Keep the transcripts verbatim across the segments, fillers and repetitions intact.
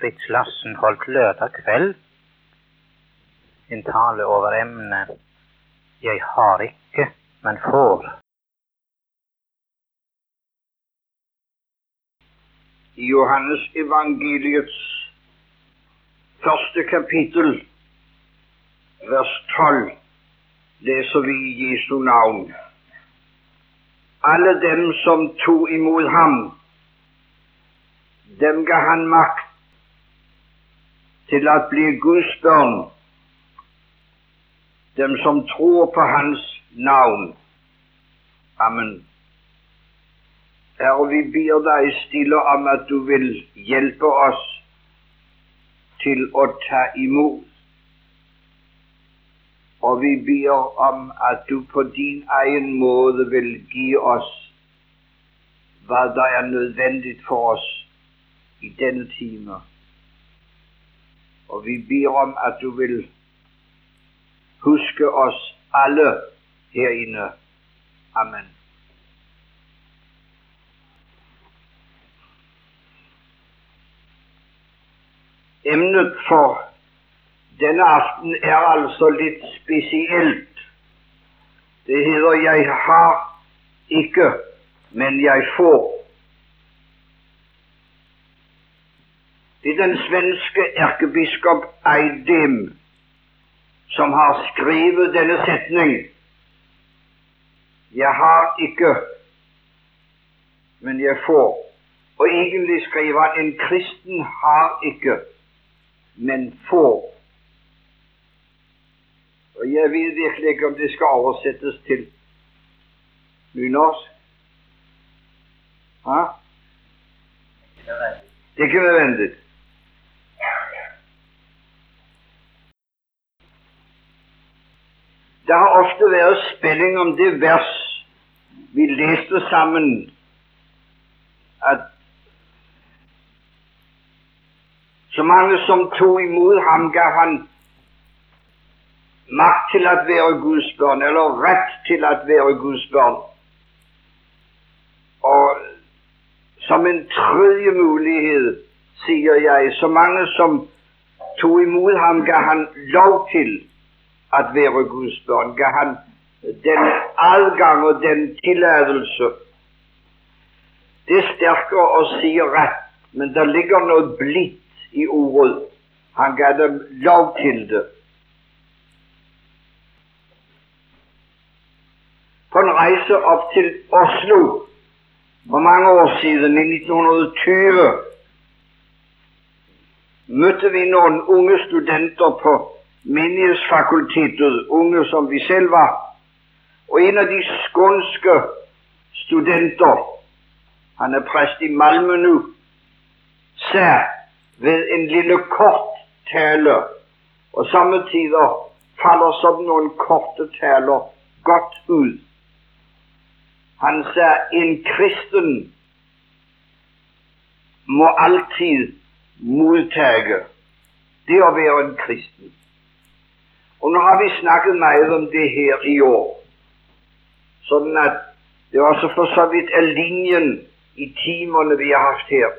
Fritz Lassen holdt lørdag kveld en tale over emnet «Jeg har ikke, men får». I Johannes evangeliets første kapittel, vers tolv, leser vi i Jesu navn. Alle dem som tog imot ham, dem ga han makt til at bli Guds barn, dem som tror på hans navn. Amen. Herre, vi ber deg stille om at du vil hjelpe oss til å ta imot. Og vi ber om at du på din egen måte vil gi oss hva det er nødvendig for oss i denne time. Og vi ber om at du vil huske oss alle her inne. Amen. Emnet for denne aften er altså litt spesielt. Det heter «Jeg har ikke, men jeg får». Det er den svenske erkebiskop Eidem som har skrevet denne setning. «Jeg har ikke, men jeg får». Og egentlig skriver han «En kristen har ikke, men får». Og jeg vet virkelig ikke om det skal oversettes til nynorsk. Hæ? Det er ikke nødvendig. Det har ofte vært spenning om det vers vi leste sammen, at så mange som tog imot ham, gav han makt til at være Guds barn, eller rett til at være Guds barn. Og som en tredje mulighet, sier jeg, så mange som tog imot ham, gav han lov til at være Guds barn, gav han den adgang og den tilladelse. Det er sterkere å si rett, men det ligger noe blitt i ordet. Han gav dem lov til det. På en reise opp til Oslo for mange år siden, i nitten tjue, møtte vi noen unge studenter på Menighetsfakultetet, unge som vi selv var. Og en av de skånske studenter, han er prest i Malmö nå, sa ved en lille kort tale, og samme tider faller sånn noen korte taler godt ut. Han sa, en kristen må alltid mottage det å være en kristen. Og nå har vi snakket mye om det her i år, sånn at det også for så vidt er linjen i timene vi har haft her.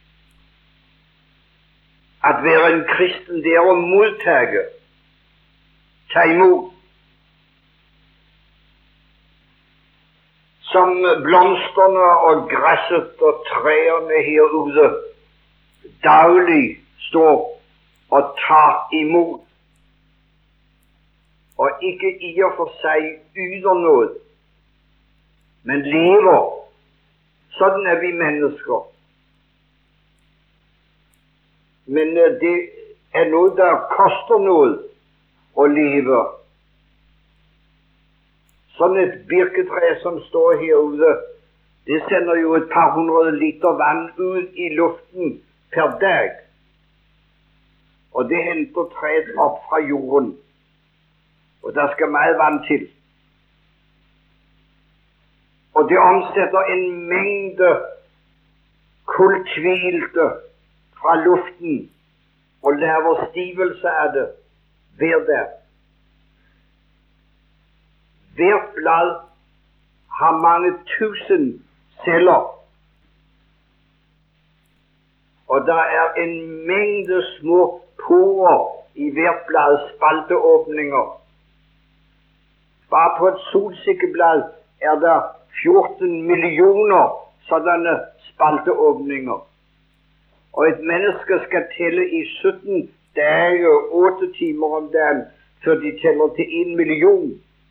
At være en kristen, det er å mottage, ta imot. Som blomsterne og gresset og trærne her ute daglig står og tar imot, og ikke i og for seg yter noe, men lever. Sånn er vi mennesker. Men det er noe der koster noe å leve. Sånn et birketre som står her ute, det sender jo et par hundre liter vann ut i luften per dag. Og det henter treet opp fra jorden. Og det skal mye vann til. Og det omsetter en mengde kulltvilte fra luften og laver stivelse av det hver dag. Hvert blad har mange tusen celler. og det er en mengde små porer i hvert blad, spalteåpninger. Bare på et solsikkeblad er det fjorten millioner sådanne spalteåpninger. Og et menneske skal telle i sytten dager, åtte timer om dagen, før de teller til en million.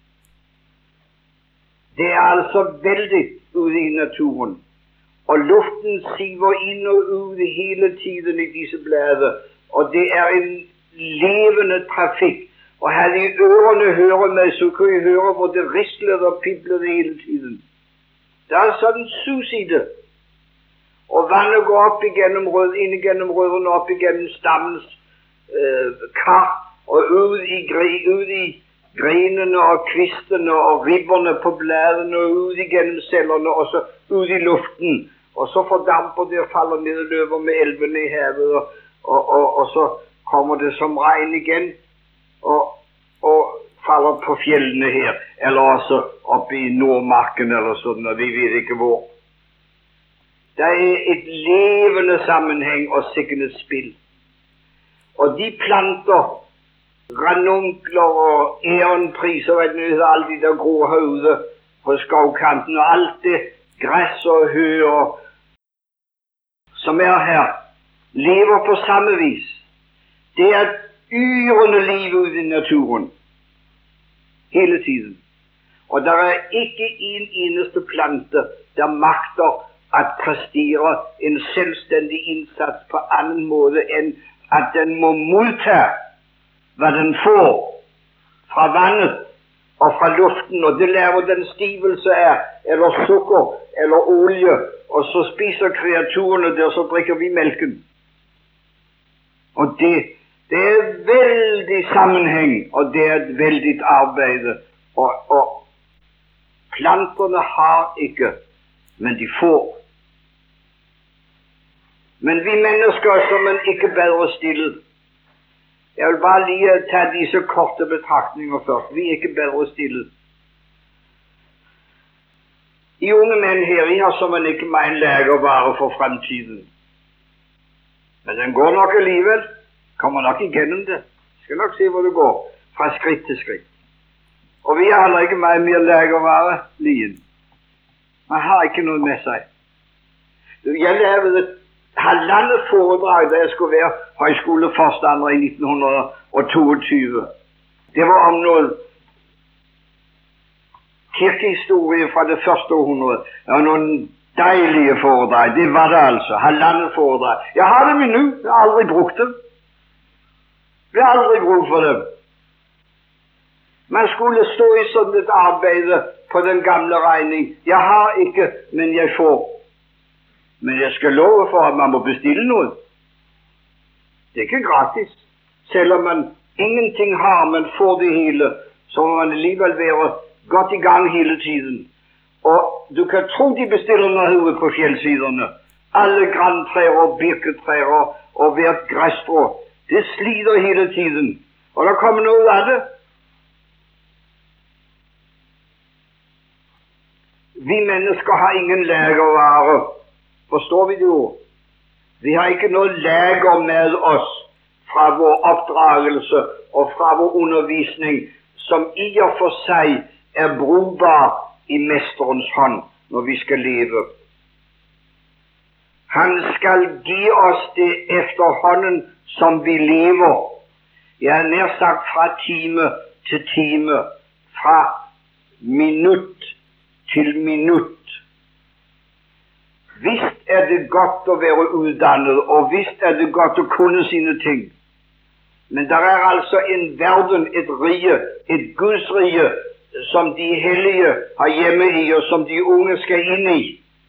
Det er altså veldig ute i naturen. Og luften siver inn og ut hele tiden i disse blader. Og det er en levende trafikk. Og her i ørene hører meg, så kan jeg høre hvor det risler og pipler hele tiden. Det er sånn sus i det. Og vannet går opp igjennom rød, inn igjennom rødene, opp igjennom stammens eh, kar, og ut i, ut i grenene og kvistene og ribberne på bladene, og ut igjennom cellerne, og så ut i luften. Og så fordamper det og faller ned og løper med elvene i havet, og, og, og, og så kommer det som regn igjen, og, og faller på fjellene her, eller også oppe i Nordmarken eller sånn, og vi vet ikke hvor. Det er et levende sammenheng og sikkert et spill. Og de planter, ranunkler og ærenpriser, vet du, alle de der grå høyde på skovkanten, og alt det gress og hø og som er her, lever på samme vis. Det er et yrende liv ute i naturen, hele tiden. Og det er ikke en eneste plante der makter at prestere en selvstendig innsats på annen måte enn at den må motta hva den får fra vannet og fra luften, og det lærer den stivelse er, eller sukker, eller olje, og så spiser kreaturene der, så drikker vi melken. Og det, det er veldig sammenheng, og det er et veldig arbeid, og, og planterne har ikke, men de får. Men vi mennesker som en ikke bedre stillet. Jeg vil bare lige ta disse korte betraktninger først. Vi er ikke bedre stillet. De unge menn her, vi har som en ikke mein lagervare for fremtiden. Men den går nok alligevel. Kommer nok igjennom det. Skal nok se hvor det går. Fra skritt til skritt. Og vi har heller ikke mye mer lagervare, lien. Man har ikke noe med seg. Jeg levde halvandet foredrag da jeg skulle være høyskoleforstander i nitten toogtyve. Det var om noe kirkehistorie fra det første århundret. Det var noen deilige foredrag. Det var det altså. Halvandet foredrag. Jeg har dem nu. Jeg har aldri brukt dem. Jeg har aldri bruk for dem. Man skulle stå i sånn et arbeid på den gamle regning. Jeg har ikke, men jeg får. Men jeg skal love for at man må bestille noe. Det er ikke gratis. Selv om man ingenting har, men får det hele, så må man alligevel være godt i gang hele tiden. Og du kan tro de bestiller noe på fjellsiderne. Alle grantrær og birketrær og hvert gresstrå. Det sliter hele tiden. Og da kommer noe av det. Vi mennesker har ingen lagervare. Forstår vi det jo? Vi har ikke noe lager med oss fra vår oppdragelse og fra vår undervisning som i og for seg er brukbar i mesterens hånd når vi skal leve. Han skal gi oss det efterhånden som vi lever. Jeg har nær sagt fra time til time, fra minutt til minutt. Visst er det godt å være utdannet, og visst er det godt å kunne sine ting. Men det er altså en verden, et rige, et Guds rige, som de hellige har hjemme i, og som de unge skal inn i.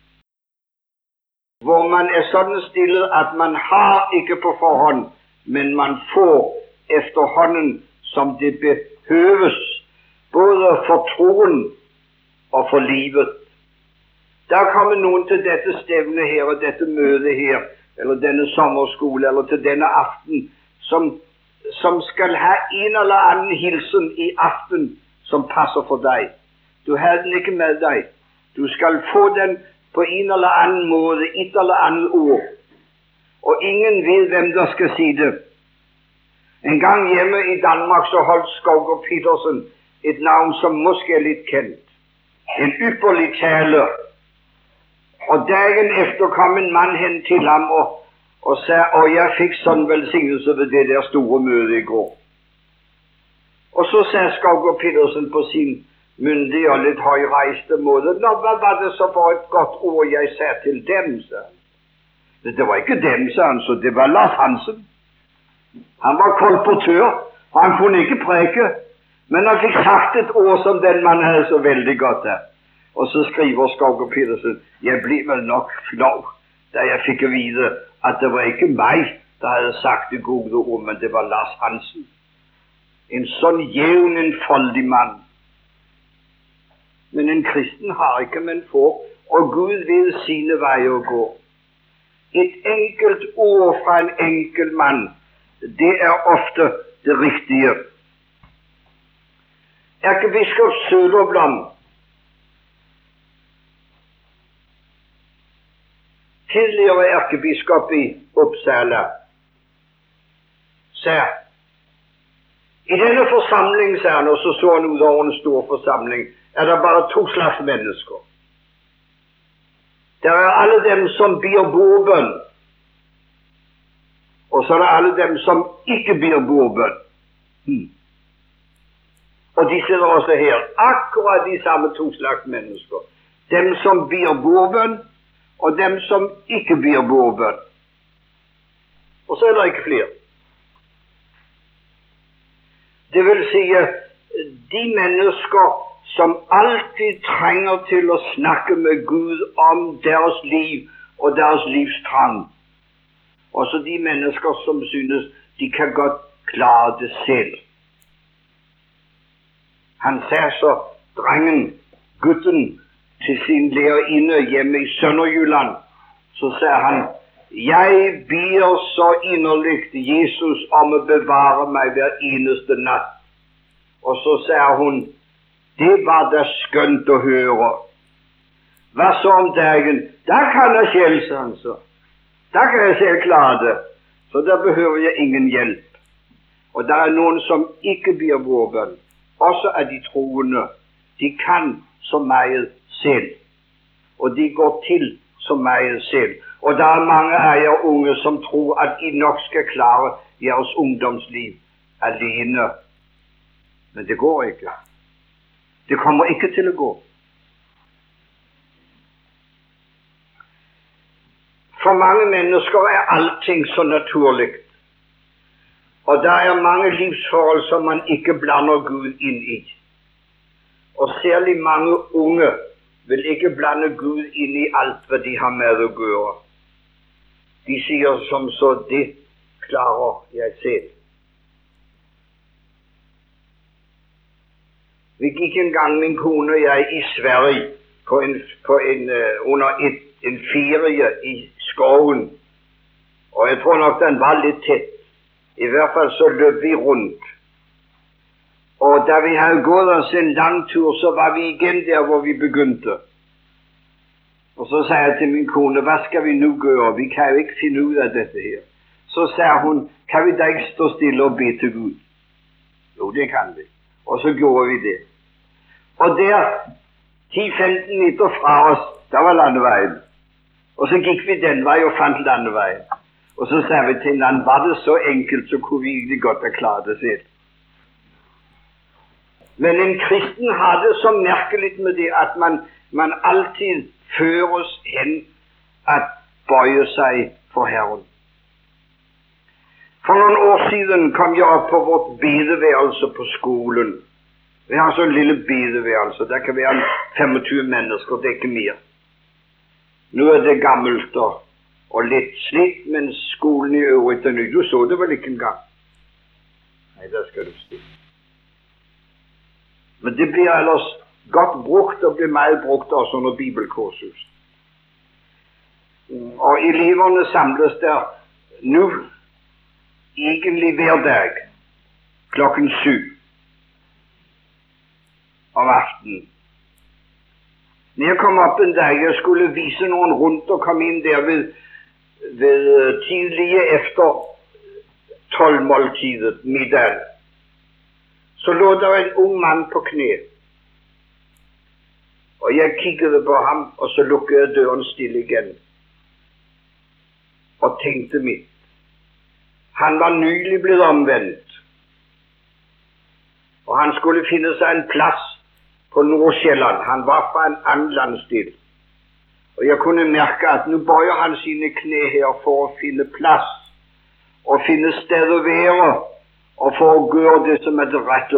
Hvor man er sånn stillet at man har ikke på forhånd, men man får efterhånden som det behøves, både for troen og for livet. Da kommer noen til dette stevnet her, og dette møtet her, eller denne sommerskole, eller til denne aften, som, som skal ha en eller annen hilsen i aften som passer for deg. Du har den ikke med deg. Du skal få den på en eller annen måte, et eller annet ord. og ingen vet hvem der skal si det. En gang hjemme i Danmark så holdt Skovgaard Petersen et navn som måske er litt kjent. En ypperlig taler. Og dagen efter kom en mann hen til ham og, og sa, og jeg fikk sånn velsignelse ved det der store møtet i går. Og så sa Skovgaard Petersen på sin myndige og litt høyreiste måte, nå, hva var det så for et godt ord jeg sa til dem, sa han. Det var ikke dem, sa han, så det var Lars Hansen. Han var kolportør, og han kunne ikke preke, men han fikk sagt et ord som den mannen hadde så veldig godt av. Og så skriver Skovgaard Petersen, jeg ble vel nok flau da jeg fikk vite at det var ikke meg der hadde sagt det gode ord, men det var Lars Hansen. En sånn jevn, enfoldig mann. Men en kristen har ikke, men får, og Gud vil sine veier gå. Et enkelt ord fra en enkel mann, det er ofte det riktige. Erkebiskop Söderblom, tidligere erkebiskop i Uppsala, sa, i denne forsamling, sa han, og så så han ut over en stor forsamling, er det bare to slags mennesker. Det er alle dem som ber bordbønn, og så er det alle dem som ikke ber bordbønn. Hmm. Og de sitter også her, akkurat de samme to slags mennesker. Dem som ber bordbønn, og dem som ikke ber bordbønn. Og så er det ikke flere. Det vil si, de mennesker som alltid trenger til å snakke med Gud om deres liv og deres livstrang. Også de mennesker som synes de kan godt klare det selv. Han sa så drengen, gutten, til sin lærerinne hjemme i Sønderjylland, så sa han, jeg ber så inderlig Jesus om å bevare meg hver eneste natt. Og så sa hun, det var da skønt å høre. Hva så om dagen? Da kan jeg selv, sa han så. Da kan jeg selv klare det. Så da behøver jeg ingen hjelp. Og det er noen som ikke ber bordbønn. Også er de troende. De kan så meget selv. Og de går til så meget selv. Og det er mange av jer unge som tror at de nok skal klare deres ungdomsliv alene. Men det går ikke. Det kommer ikke til å gå. For mange mennesker er allting så naturlig. Og det er mange livsforhold som man ikke blander Gud inn i. Og særlig mange unge vil ikke blande Gud inn i alt hva de har med å gjøre. De sier som så, det klarer jeg selv. Vi gikk en gang, min kone og jeg, i Sverige på en, på en, uh, under et, en ferie i skogen. Og jeg tror nok den var litt tett. I hvert fall så løp vi rundt. Og da vi hadde gått oss en lang tur, så var vi igjen der hvor vi begynte. Og så sa jeg til min kone, hva skal vi nå gjøre? Vi kan jo ikke finne ut av dette her. Så sa hun, kan vi da ikke stå stille og be til Gud? Jo, det kan vi. Og så gjorde vi det. Og der, ti til femten meter fra oss, der var landeveien. Og så gikk vi den vei og fant landeveien. Og så sa vi til hverandre, var det så enkelt, så kunne vi egentlig godt ha klart det selv. Men en kristen har det så merkelig med det at man, man alltid føres hen at bøye seg for Herren. For noen år siden kom jeg opp på vårt bedeværelse på skolen. Vi har så en lille bedeværelse, der kan være femogtyve mennesker, det er ikke mer. Nå er det gammelt og, og litt slitt, men skolen i øvrigt er ny. Du så det vel ikke engang? Nei, der skal du stille. Men det blir ellers godt brukt og blir meget brukt også under bibelkursus. Og eleverne samles der nå egentlig hver dag klokken syv om aftenen. Når jeg kom opp en dag, jeg skulle vise noen rundt og kom inn der ved ved tidlige efter tolvmåltidet, middag, så lå der en ung mann på kne. Og jeg kikket på ham, og så lukket jeg døren stille igjen. Og tenkte mitt. Han var nylig blitt omvendt. Og han skulle finne seg en plass på Nordsjælland. Han var fra en annen landsdel. Og jeg kunne merke at nå bøyer han sine kne her for å finne plass, og finne sted å være, og for å gjøre det som er det rette.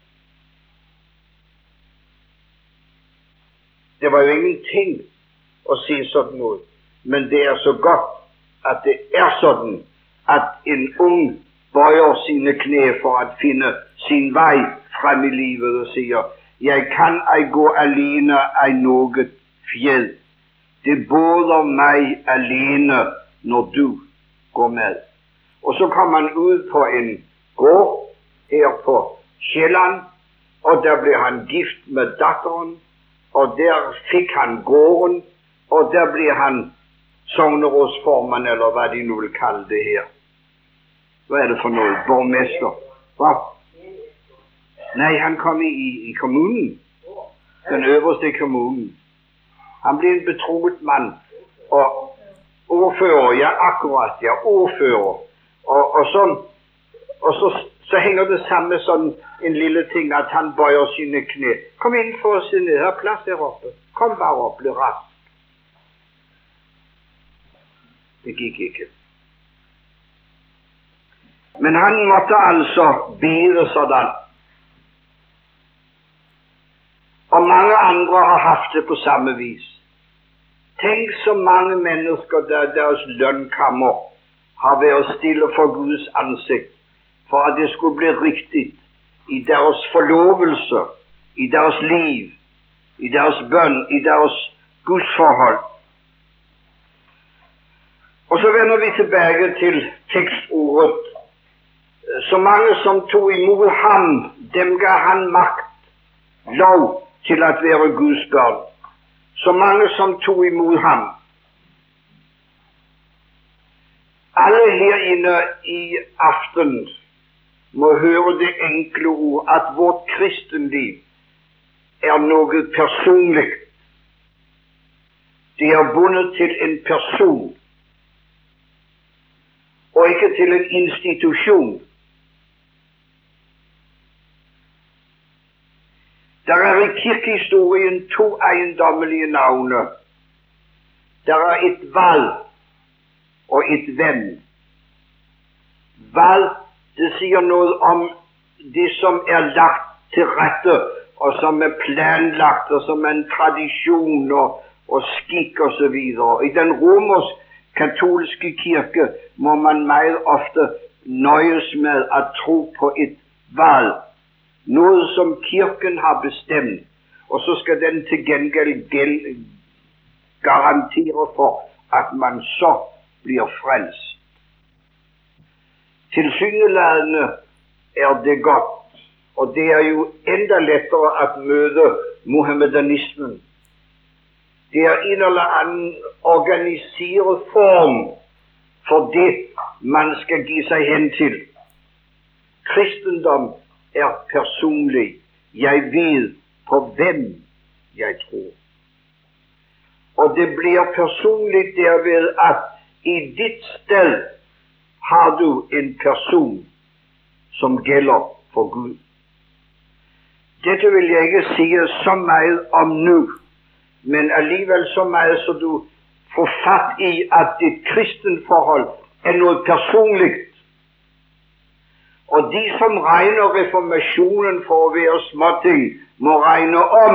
Det var jo ingenting å si sånn noe, men det er så godt at det er sånn at en ung bøyer sine kne for å finne sin vei frem i livet og sier, jeg kan ei gå alene ei noe fjell. Det båder meg alene når du går med. Og så kom han ut på en gård her på Sjælland, og der ble han gift med datteren, og der fikk han gården, og der ble han sognerådsformann, eller hva de nå vil kalle det her. Hva er det for noe? Borgmester? Hva? Nei, han kom i, i kommunen. Den øverste kommunen. Han ble en betroet mann, og ordfører, ja akkurat, ja ordfører, og, og sånn, og så, så henger det sammen med sånn en lille ting at han bøyer sine kne. Kom inn for å se ned, her plass her oppe, kom bare opp, bli rask. Det gikk ikke. Men han måtte altså bide sådan. Og mange andre har haft det på samme vis. Tenk så mange mennesker der deres lønnkammer har vært stille for Guds ansikt, for at det skulle bli riktig i deres forlovelse, i deres liv, i deres bønn, i deres gudsforhold. Og så vender vi tilbake til tekstordet. Så mange som tog imot ham, dem ga han makt, lov til at være Guds barn. Så mange som tog imot ham. Alle her inne i aften må høre det enkle ord at vårt kristenliv er noe personlig. Det er bundet til en person, og ikke til en institusjon. Der er i kirkehistorien to eiendommelige navner. Der er et valg og et hvem. Valg, det sier noe om det som er lagt til rette, og som er planlagt, og som er en tradisjon og, og skikk og så videre. I den romersk-katolske kirke må man meget ofte nøyes med å tro på et valg. Noe som kirken har bestemt, og så skal den til gjengjeld garantere for at man så blir frelst. Tilsyneladende er det godt, og det er jo enda lettere å møte mohammedanismen. Det er en eller annen organiseret form for det man skal gi seg hen til. Kristendom er personlig. Jeg vet på hvem jeg tror. Og det blir personlig derved at i ditt sted har du en person som gjelder for Gud. Dette vil jeg ikke si så mye om nå, men alligevel så mye så du får fatt i at ditt kristenforhold er noe personlig. Og de som regner reformasjonen for å være småting, må regne om.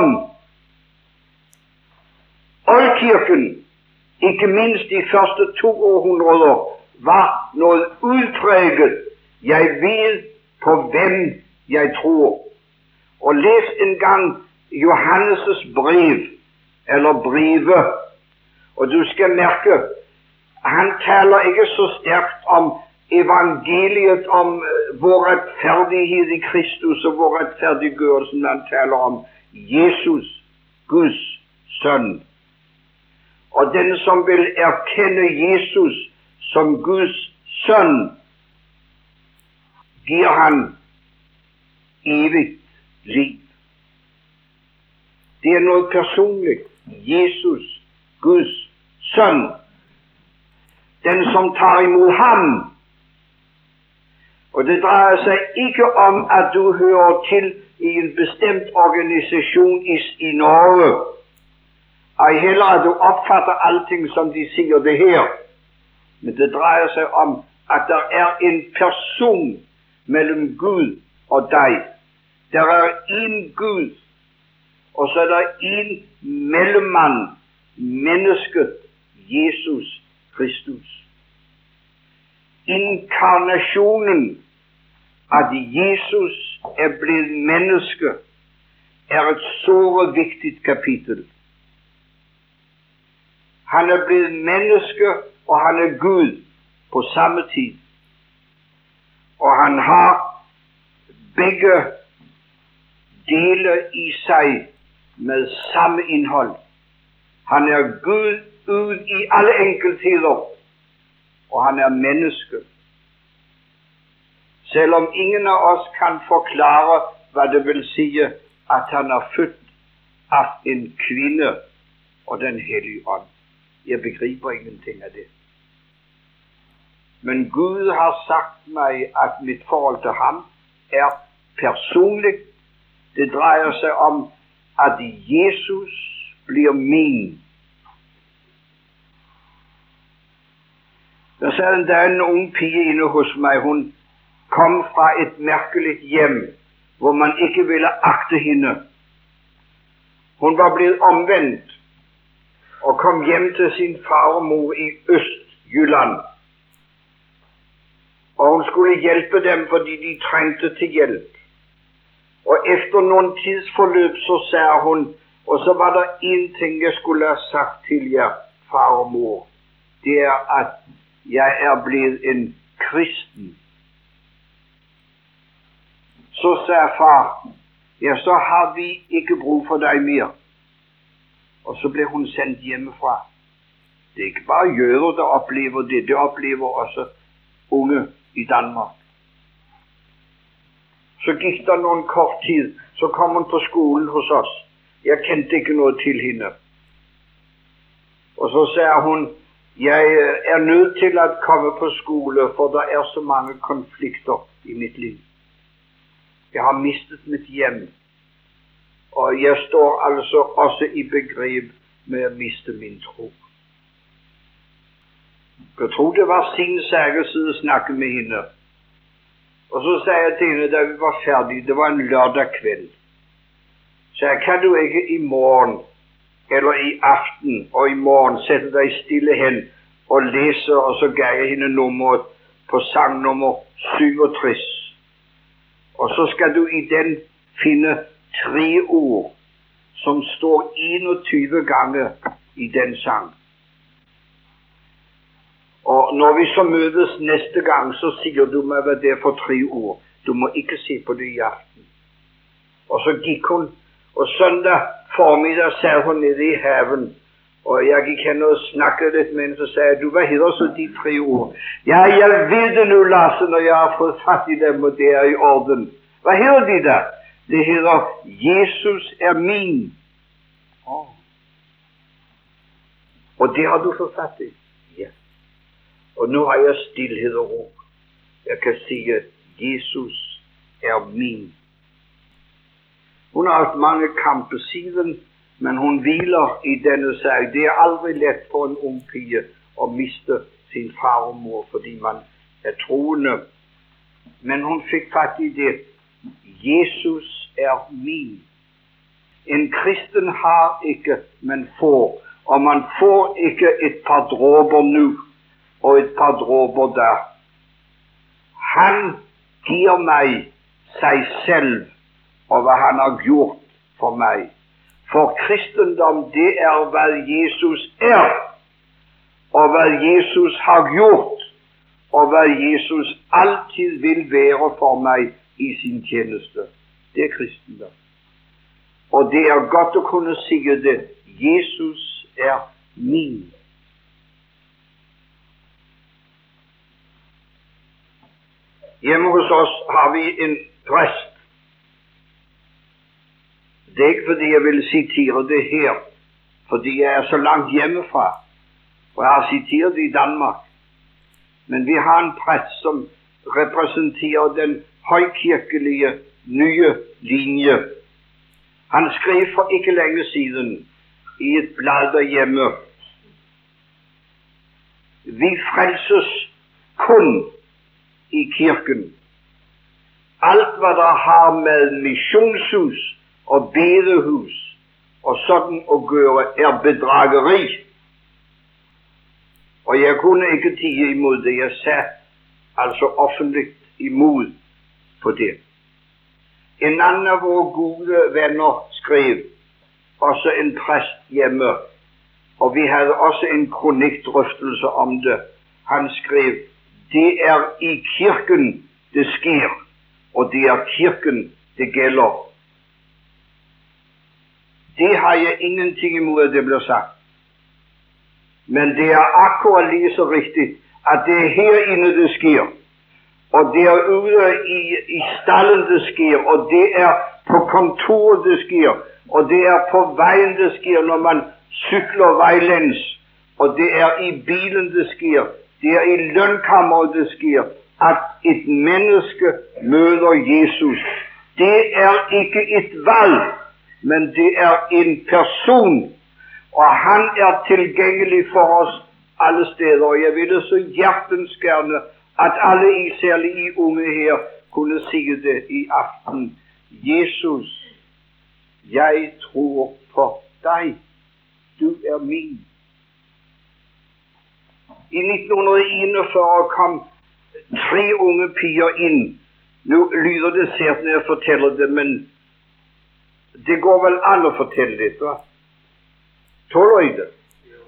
Oldkirken, ikke minst de første to århundrer, var noe utpreget. Jeg vet på hvem jeg tror. Og les en gang Johannes' brev, eller brevet, og du skal merke, han taler ikke så sterkt om evangeliet, om vår rettferdighet i Kristus og vår rettferdiggjørelse. Han taler om Jesus, Guds sønn. Og den som vil erkjenne Jesus som Guds sønn gir han evig liv. Det er noe personlig. Jesus, Guds sønn, den som tar imot ham. Og det dreier seg ikke om at du hører til i en bestemt organisasjon i, i Norge, ei heller at du oppfatter allting som de sier det her. Men det dreier seg om at det er en person mellom Gud og deg. Det er en Gud, og så er det en mellommann, mennesket Jesus Kristus. Inkarnasjonen, at Jesus er blitt menneske, er et såre viktig kapittel. Han er blitt menneske, og han er Gud på samme tid. Og han har begge deler i seg med samme innhold. Han er Gud ut i alle enkelttider, og han er menneske. Selv om ingen av oss kan forklare hva det vil si at han er født av en kvinne og Den hellige ånd. Jeg begriper ingenting av det. Men Gud har sagt meg at mitt forhold til ham er personlig. Det dreier seg om at Jesus blir min. Der er en, en ung pige inne hos meg. Hun kom fra et merkelig hjem hvor man ikke ville akte henne. Hun var blitt omvendt og kom hjem til sin far og mor i Øst-Jylland. Og hun skulle hjelpe dem fordi de trengte til hjelp. Og efter noen tidsforløp så sa hun, og så var det en ting jeg skulle ha sagt til jer, far og mor. Det er at jeg er blitt en kristen. Så sa far, ja, så har vi ikke brug for deg mer. Og så ble hun sendt hjemmefra. Det er ikke bare jøder der opplever det, det opplever også unge i Danmark. Så gikk det noen kort tid, så kom hun på skolen hos oss. Jeg kjente ikke noe til henne. Og så sa hun, jeg er nødt til å komme på skole, for det er så mange konflikter i mitt liv. Jeg har mistet mitt hjem, og jeg står altså også i begrep med å miste min tro. Jeg tror det var sin sak å sidde og snakke med henne. Og så sa jeg til henne da vi var ferdige, det var en lørdag kveld. Så jeg, kan du ikke i morgen, eller i aften og i morgen, sette deg stille hen og lese, og så ga jeg henne nummeret på sang nummer syvogtres. Og så skal du i den finne tre ord som står enogtyve ganger i den sang. Og når vi så møtes neste gang, så sier du meg hva det er for tre ord. Du må ikke se på det i aften. Og så gikk hun, og søndag formiddag sa hun nede i haven, og jeg gikk henne og snakket litt med henne, så sa jeg, du, hva heter så de tre ord? Ja, jeg vet det nå, Lasse, når jeg har fått fatt i dem, og det er i orden. Hva heter de da? Det heter, Jesus er min. Oh. Og det har du fått fatt i? Ja. Og nå har jeg stillhet og ro. Jeg kan si at Jesus er min. Hun har hatt mange kamper siden, men hun hviler i denne sag. Det er aldri lett for en ung pige å miste sin far og mor fordi man er troende. Men hun fikk fatt i det. Jesus er min. En kristen har ikke, men får. Og man får ikke et par dråper nå og et par dråper der. Han gir meg seg selv og hva han har gjort for meg. For kristendom, det er hva Jesus er, og hva Jesus har gjort, og hva Jesus alltid vil være for meg i sin tjeneste. Det er kristendom. Og det er godt å kunne si det. Jesus er min. Hjemme hos oss har vi en prest. Det er ikke fordi jeg vil sitere det her, fordi jeg er så langt hjemmefra, og jeg har sitert det i Danmark. Men vi har en prest som representerer den høykirkelige nye linje. Han skrev for ikke lenge siden i et blad derhjemme: vi frelses kun i kirken. Alt hva det har med misjonshus og bedehus og sånn å gjøre, er bedrageri. Og jeg kunne ikke tie imot det. Jeg sa altså offentlig imot på det. En annen av våre gode venner skrev, også en prest hjemme, og vi hadde også en kronikkdrøftelse om det. Han skrev: det er i kirken det sker, og det er kirken det gjelder. Det har jeg ingenting imot at det blir sagt. Men det er akkurat like så riktig at det er her inne det sker, og det er ute i, i stallen det sker, og det er på kontoret det sker, og det er på veien det sker når man sykler veilengs, og det er i bilen det sker, det er i lønnkammeret det sker, at et menneske møter Jesus. Det er ikke et valg, men det er en person, og han er tilgjengelig for oss alle steder. Og jeg ville så hjertens gjerne at alle, særlig i unge her, kunne si det i aften: Jesus, jeg tror på deg. Du er min. I nitten enogfyrre kom tre unge piger inn. Nå lyder det sært når jeg forteller det, men det går vel an å fortelle det, hva? Tåler jeg det?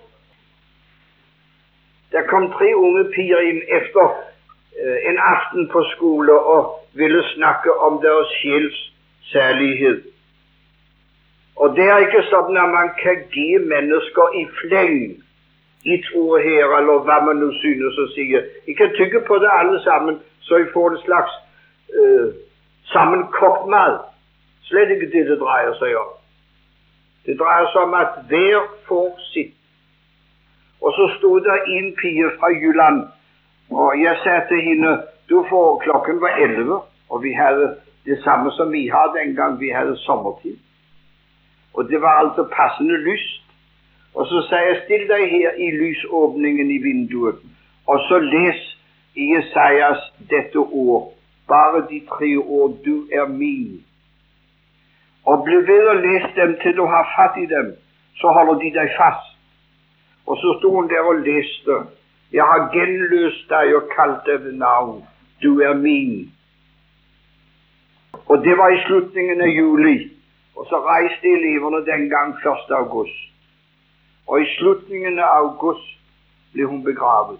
Der kom tre unge piger inn efter eh, en aften på skole og ville snakke om deres sjels særlighet. Og det er ikke sånn at man kan gi mennesker i fleng et ord her, eller hva man nå synes å si. Jeg kan tygge på det alle sammen, så jeg får en slags uh, sammenkokt mat. Slett ikke det det dreier seg om. Det dreier seg om at hver får sitt. Og så stod det en pige fra Jylland, og jeg sa til henne: du får, klokken var elleve, og vi hadde det samme som vi har den gang vi hadde sommertid. Og det var altså passende lyst. Og så sa jeg: still deg her i lysåpningen i vinduet, og så les i Jesajas dette ord, bare de tre ord: du er min. Og bli ved å lese dem til du har fatt i dem, så holder de deg fast. Og så stod hun der og leste: jeg har genløst deg og kalt deg ved navn, du er min. Og det var i slutningen av juli, og så reiste eleverne den gang første august. Og i slutningen av august ble hun begravet.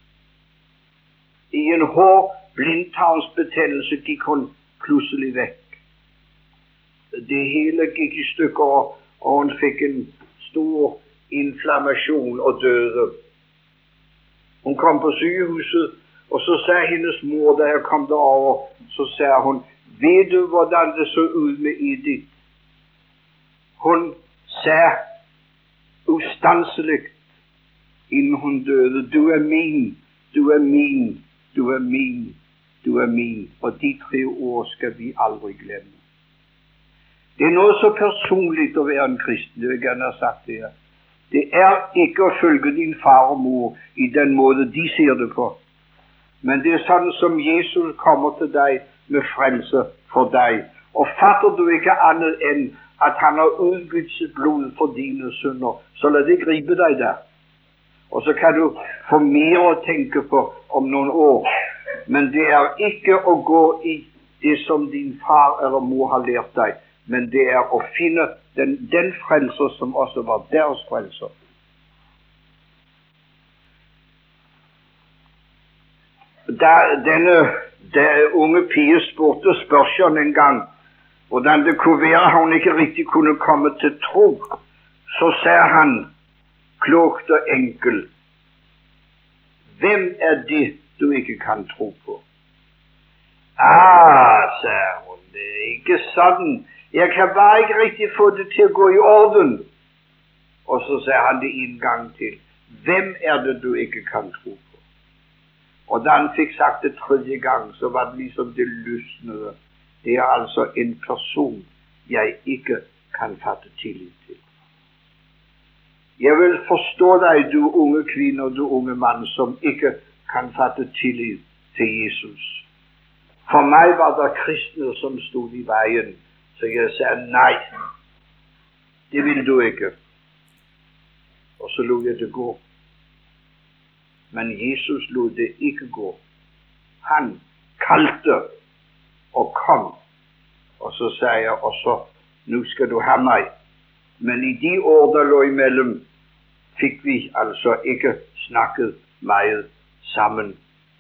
I en hård blindtarmsbetennelse gikk hun plutselig vekk. Det hele gikk i stykker, og hun fikk en stor inflammasjon og døde. Hun kom på sykehuset, og så sa hennes mor da jeg kom derover, så sa hun: vet du hvordan det så ut med Edith? Hun sa ustanselig innen hun døde: du er min, du er min, du er min, du er min. Og de tre ord skal vi aldri glemme. Det er noe så personlig å være en kristen, det vil jeg gjerne ha sagt det her. Det er ikke å følge din far og mor i den måte de ser det på, men det er sånn som Jesus kommer til deg med frelse for deg. Og fatter du ikke annet enn at han har utgitt sitt blod for dine synder, så la det gripe deg der. Og så kan du få mer å tenke på om noen år. Men det er ikke å gå i det som din far eller mor har lært deg, men det er å finne den, den frelser som også var deres frelser. Da denne da unge pige spurte spørsmål en gang hvordan det kunne være han ikke riktig kunne komme til tro, så sa han klokt og enkelt: hvem er det du ikke kan tro på? Ah, sa hun, det er ikke sånn. Jeg kan bare ikke riktig få det til å gå i orden. Og så sa han det en gang til. Hvem er det du ikke kan tro på? Og da han fikk sagt det tredje gang, så var det liksom det lysnede. Det er altså en person jeg ikke kan fatte tillit til. Jeg vil forstå deg, du unge kvinne og du unge mann, som ikke kan fatte tillit til Jesus. For meg var det kristne som stod i veien, så jeg sa nei, det vil du ikke. Og så lot jeg det gå. Men Jesus lot det ikke gå. Han kalte og kom. Og så sa jeg også, nå skal du ha meg. Men i de år der lå imellom, fikk vi altså ikke snakket meget sammen.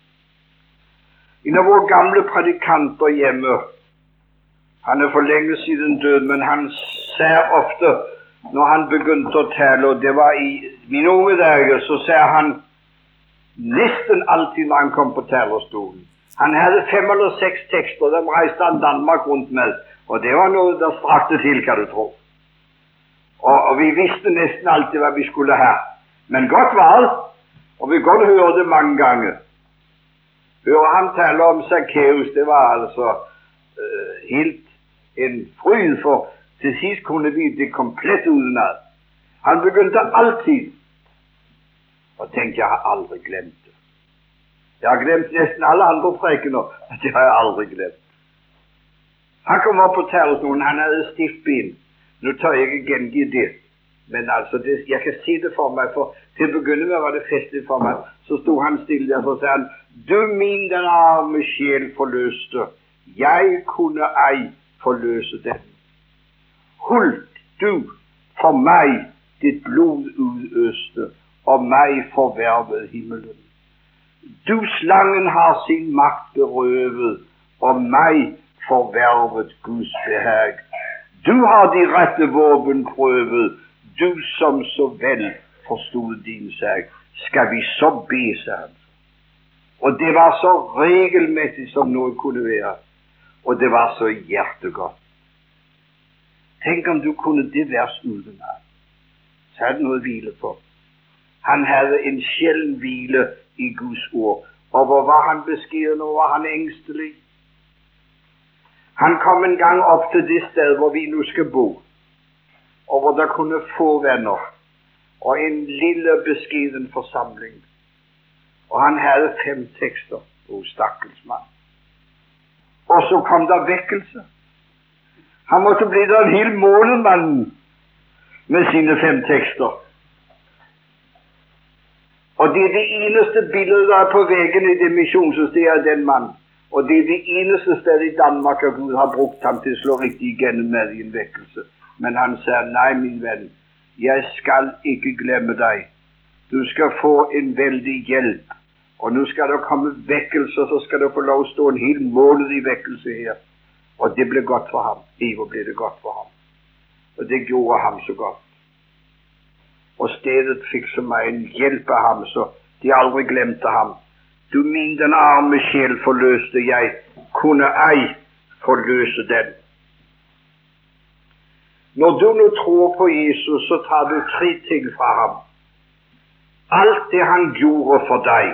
En av våre gamle predikanter hjemme, han er for lenge siden død, men han sa ofte, når han begynte å tale, og det var i mine unge dager, så sa han nesten alltid når han kom på talerstolen. Han hadde fem eller seks tekster, dem reiste han Danmark rundt med, og det var noe der strakte til, kan du tro. Og, og vi visste nesten alltid hva vi skulle ha. Men godt var det, og vi godt høre det mange ganger. Høre ham tale om Zacchaeus, det var altså uh, helt en fryd, for til sidst kunne vi det komplett udenad. Han begynte alltid, og tenkte, jeg har aldri glemt det. Jeg har glemt nesten alle andre prekener, men det har jeg aldri glemt. Han kom opp på talerstolen, han hadde stift ben. Nå tør jeg ikke gengi det, men altså, det, jeg kan si det for meg, for til å begynne med var det festlig for meg. Så stod han stille der, så sa han, du min den arme sjel forløste, jeg kunne ei forløse den. Holdt du for meg ditt blod utøste, og meg forvervet himmelen. Du slangen har sin makt berøvet, og meg forvervet Guds behag. Du har de rette våpen prøvet, du som så vel forstod din sag. Skal vi så be, sa han. Og det var så regelmessig som noe kunne være, og det var så hjertegodt. Tenk om du kunne det vers utenat. Så hadde noe hvile på. Han hadde en sjelden hvile i Guds ord. Og hvor var han beskeden, og var han engstelig? Han kom en gang opp til det sted hvor vi nå skal bo, og hvor der kunne få venner, og en lille beskeden forsamling. Og han hadde fem tekster, og stakkels mann. Og så kom der vekkelse. Han måtte bli der en hel måned, mannen, med sine fem tekster. Og det er det eneste bildet der på veggen i det misjonssystemet av den mann. Og det er det eneste stedet i Danmark at Gud har brukt ham til å slå riktig igjennom med i en vekkelse. Men han sier, nei min venn, jeg skal ikke glemme deg. Du skal få en veldig hjelp. Og nå skal det komme vekkelse, så skal du få lov å stå en hel måned i vekkelse her. Og det ble godt for ham. Ivo ble det godt for ham. Og det gjorde ham så godt. Og stedet fikk så meg en hjelp av ham, så de aldri glemte ham. Du min den arme sjel forløste jeg, kunne ei forløse den. Når du nå tror på Jesus, så tar du tre ting fra ham. Alt det han gjorde for deg.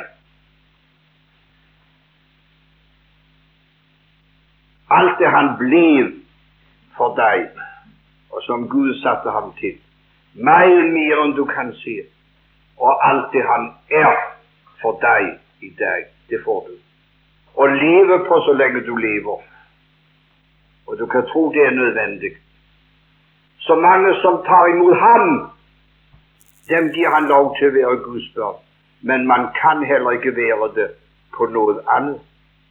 Alt det han ble for deg, og som Gud satte ham til. Mer mer enn du kan si. Og alt det han er for deg i dag, det får du. Og leve på så lenge du lever. Og du kan tro det er nødvendig. Så mange som tar imot ham, dem gir han lov til å være Guds barn. Men man kan heller ikke være det på noe annet.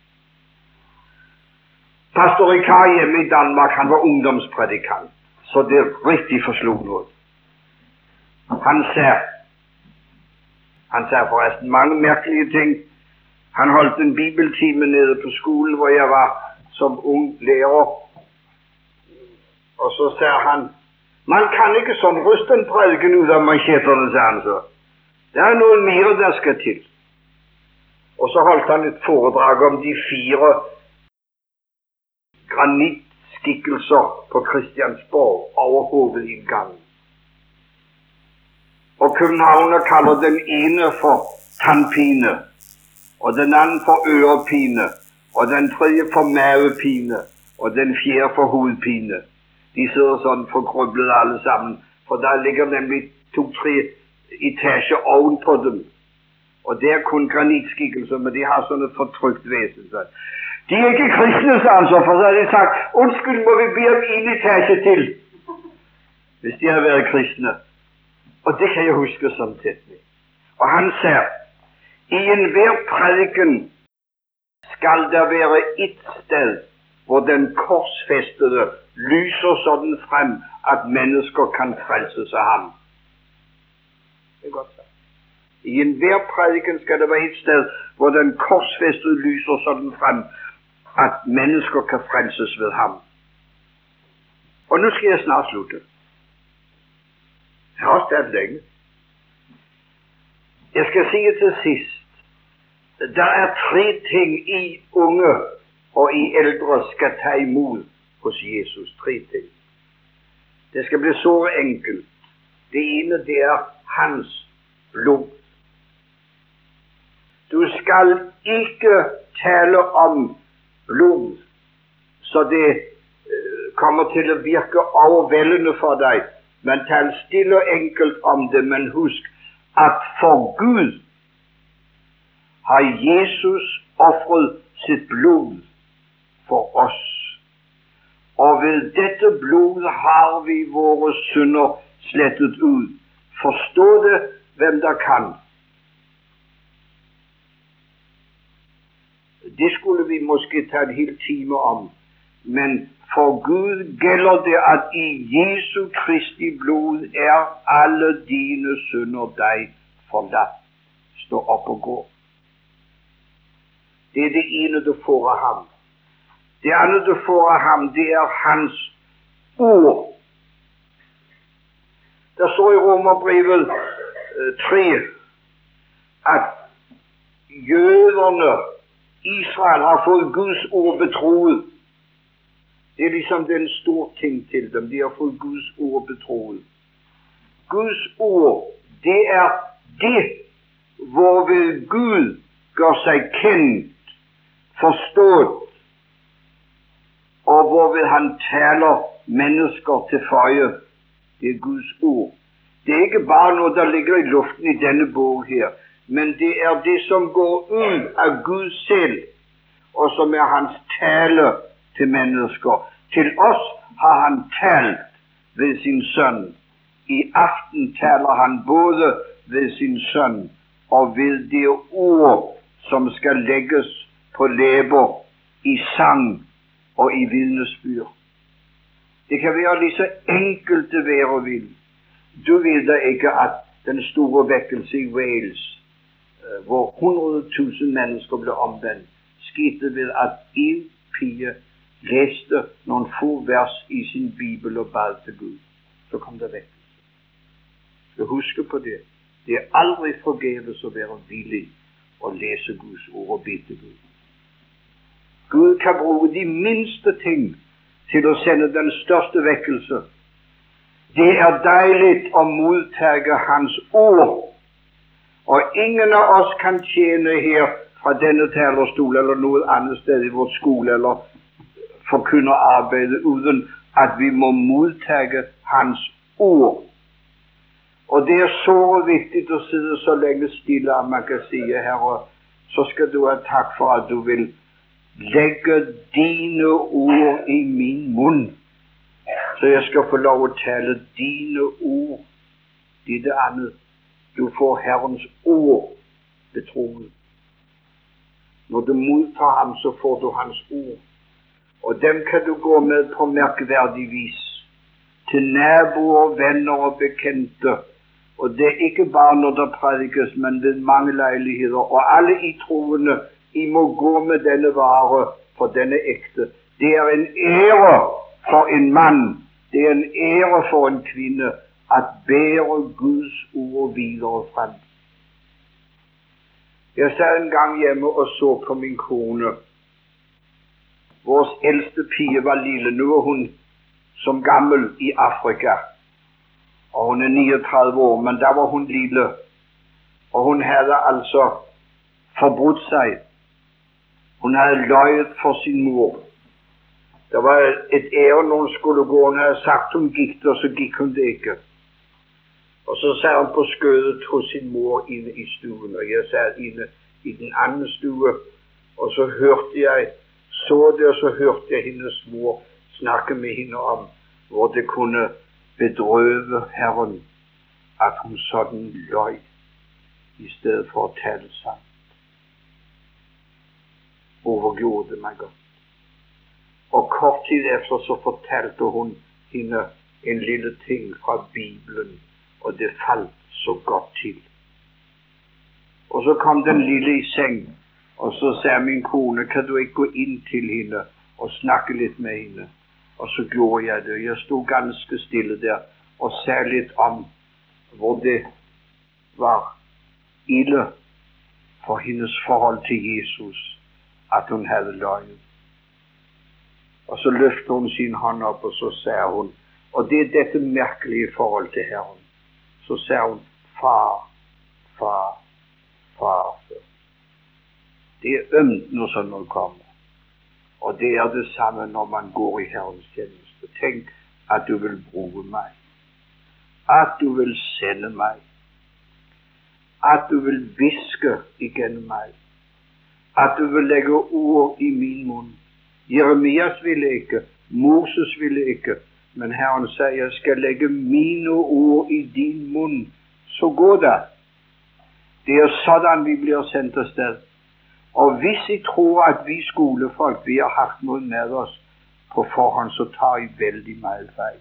Pastor Rikard hjemme i Danmark, han var ungdomspredikant, så det riktig forslo noe. Han sa, han sa forresten mange merkelige ting. Han holdt en bibeltime nede på skolen hvor jeg var som ung lærer. Og så sa han, man kan ikke sånn ryste en prediken ut av mansjetterne, sa han så. Det er noe mer der skal til. Og så holdt han et foredrag om de fire granittskikkelser på Christiansborg over hovedinngangen. Og københavner kaller den ene for tannpine, og den andre for ørepine, og den tredje for mavepine, og den fjerde for hovedpine. De sidder sånn forkrøblet alle sammen, for der ligger nemlig to-tre etasjer ovenpå dem. Og det er kun granittskikkelser, men de har sånne fortrykt vesen. De er ikke kristne, sa han så, for så har de sagt, unnskyld, må vi be om en etasje til, hvis de har vært kristne. Og det kan jeg huske som tetning. Og han sier, i enhver prediken skal det være et sted hvor den korsfestede lyser sånn frem at mennesker kan frelses av ham. Det er godt sagt. I enhver prediken skal det være et sted hvor den korsfestede lyser sånn frem at mennesker kan frelses ved ham. Og nå skal jeg snart slutte. Jeg har stått lenge. Jeg skal si det til sist. Det er tre ting i unge og i eldre skal ta imot hos Jesus. Tre ting. Det skal bli så enkelt. Det ene, det er hans blod. Du skal ikke tale om blod så det uh, kommer til å virke overveldende for deg. Men tal stille og enkelt om det, men husk at for Gud har Jesus offret sitt blod for oss. Og ved dette blod har vi våre synder slettet ut. Forstå det, hvem der kan. Det skulle vi måske ta en hel time om. Men for Gud gælder det, at i Jesu Kristi blod er alle dine synder deg forlatt. Stå opp og gå. Det er det ene du får av ham. Det andre du får av ham, det er hans ord. Det står i Romerbrevet tre at jøderne, Israel, har fått Guds ord betroet. Det er liksom den store ting til dem. De har fått Guds ord betroet. Guds ord, det er det hvorved Gud gør seg kjent, forstått, og hvorved han taler mennesker til føye. Det er Guds ord. Det er ikke bare noe der ligger i luften i denne bok her, men det er det som går ut av Gud selv, og som er hans tale til mennesker. Til oss har han talt ved sin sønn. I aften taler han både ved sin sønn og ved det ord som skal legges på læber i sang og i vidnesbyrd. Det kan være lige så enkelt det være vil. Du ved da ikke at den store vekkelse i Wales, hvor hundrede tusen mennesker ble omvendt, skete ved at en pige leste noen få vers i sin bibel og bad til Gud. Så kom det vekkelse. Skal huske på det. Det er aldri forgjeves å være villig å lese Guds ord og be til Gud. Gud kan bruke de minste ting til å sende den største vekkelse. Det er deilig å mottage hans ord. Og ingen av oss kan tjene her fra denne talerstol eller noe annet sted i vår skole eller forkynne arbeidet uten at vi må mottage hans ord. Og det er så viktig å sitte så lenge stille at man kan si, Herre, så skal du ha takk for at du vil legge dine ord i min munn, så jeg skal få lov å tale dine ord. Det er det andre. Du får Herrens ord betroet. Når du mottar ham, så får du hans ord. Og dem kan du gå med på merkverdig vis. Til naboer, venner og bekjente. Og det er ikke bare når det predikes, men ved mange leiligheter. Og alle i troende, I må gå med denne vare, for denne ekte. Det er en ære for en mann. Det er en ære for en kvinne at bære Guds ord videre frem. Jeg sad en gang hjemme og så på min kone. Vår eldste pige var lille. Nå er hun som gammel i Afrika, og hun er niogtredive år, men da var hun lille, og hun hadde altså forbrutt seg. Hun hadde løyet for sin mor. Det var et ærend hun skulle gå. Hun hadde sagt hun gikk det, og så gikk hun det ikke. Og så sa hun på skødet hos sin mor inne i stuen, og jeg satt inne i den andre stue, og så hørte jeg, så det, og så hørte jeg hennes mor snakke med henne om hvor det kunne bedrøve Herren at hun sådan løy i stedet for å tale sant. Overgjorde det meg godt. Og kort tid efter så fortalte hun henne en lille ting fra Bibelen, og det falt så godt til. Og så kom den lille i seng, og så sa min kone, kan du ikke gå inn til henne og snakke litt med henne? Og så gjorde jeg det. Jeg stod ganske stille der og sa litt om hvor det var ille for hennes forhold til Jesus at hun hadde løyet. Og så løftet hun sin hånd opp, og så sa hun, og det er dette merkelige forhold til Herren, så sa hun, far, far, far. Det er ømt når sånn noe kommer. Og det er det samme når man går i Herrens tjeneste. Tenk at du vil bruke meg. At du vil sende meg. At du vil viske igjennom meg. At du vil legge ord i min munn. Jeremias ville ikke, Moses ville ikke, men Herren sier, jeg skal legge mine ord i din munn. Så går det. Det er sådan vi blir sendt af sted. Og hvis I tror at vi skolefolk, vi har haft noe med oss på forhånd, så tar I veldig meget feil.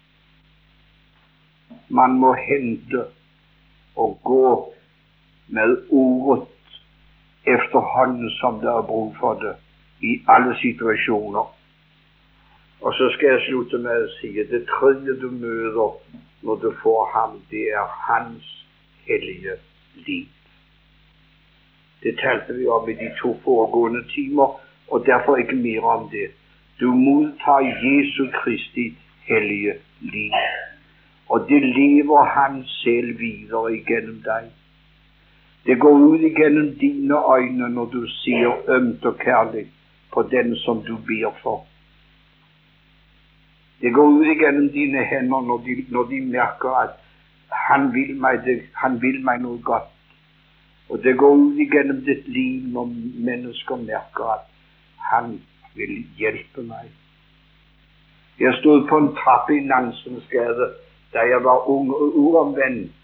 Man må hente og gå med ordet efterhånden som det er brug for det i alle situasjoner. Og så skal jeg slutte med å si at det tredje du møter når du får ham, det er hans hellige liv. Det talte vi om i de to foregående timer, og derfor ikke mer om det. Du mottar Jesu Kristi hellige liv, og det lever han selv videre igjennom deg. Det går ut igjennom dine øyne når du ser ømt og kærlig på den som du ber for. Det går ut igjennom dine hender når de, når de merker at han vil meg, det, han vil meg noe godt. Og det går ut igjennom ditt liv når mennesker merker at han vil hjelpe meg. Jeg stod på en trappe i Nansens gade da jeg var ung og uomvendt.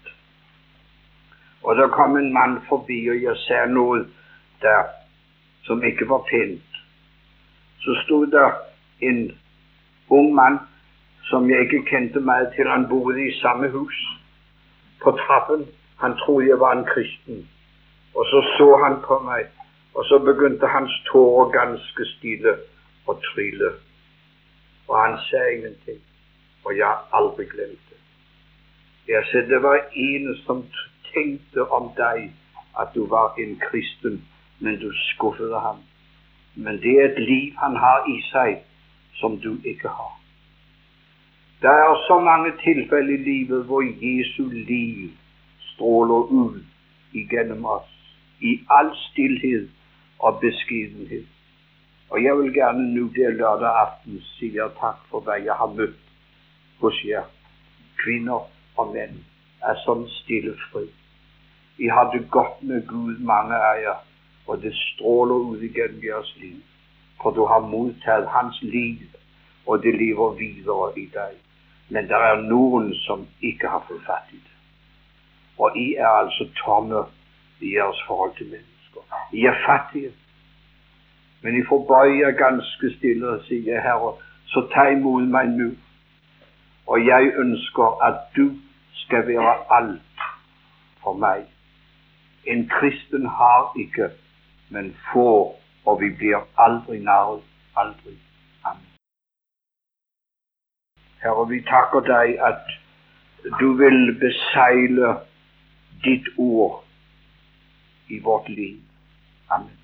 Og der kom en mann forbi, og jeg sa noe der som ikke var pent. Så stod der en ung mann som jeg ikke kjente meg til. Han bodde i samme hus. På trappen. Han trodde jeg var en kristen. Og så så han på meg, og så begynte hans tårer ganske stille å trille. Og han sa ingenting, og jeg har aldri glemt det. Jeg sa, det var en som tenkte om deg at du var en kristen, men du skuffede ham. Men det er et liv han har i seg som du ikke har. Det er så mange tilfeller i livet hvor Jesu liv stråler ut igjennom oss, i all stillhet og beskedenhet. Og jeg vil gjerne nå det lørdag aften si takk for hva jeg har møtt hos jer, kvinner og menn, er sånn stille fri. I har det godt med Gud, mange av jer, og det stråler ut igjennom deres liv, for du har mottatt hans liv, og det lever videre i deg. Men det er noen som ikke har fått fatt i det. Og I er altså tomme i deres forhold til mennesker. I er fattige. Men I får bøye ganske stille og si, Herre, så ta imot meg nå. Og jeg ønsker at du skal være alt for meg. En kristen har ikke, men får, og vi blir aldri narret, aldri. Amen. Herre, vi takker deg at du vil besegle ditt ord i vårt liv. Amen.